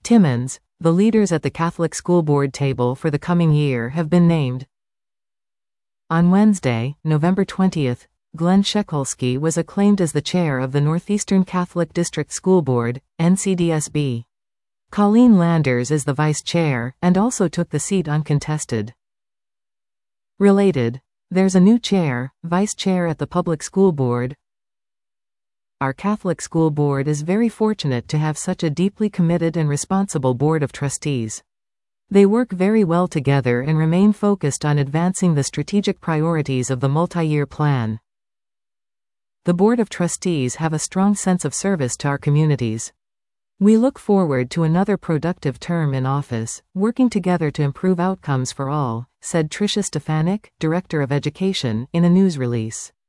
Timmins, the leaders at the Catholic School Board table for the coming year have been named. On Wednesday, November 20th, Glenn Shekulski was acclaimed as the chair of the Northeastern Catholic District School Board, NCDSB. Colleen Landers is the vice chair, and also took the seat uncontested. Related. There's a new chair, vice chair at the Public School Board. Our Catholic School Board is very fortunate to have such a deeply committed and responsible board of trustees. They work very well together and remain focused on advancing the strategic priorities of the multi-year plan. The Board of Trustees have a strong sense of service to our communities. We look forward to another productive term in office, working together to improve outcomes for all, said Tricia Stefanik, Director of Education, in a news release.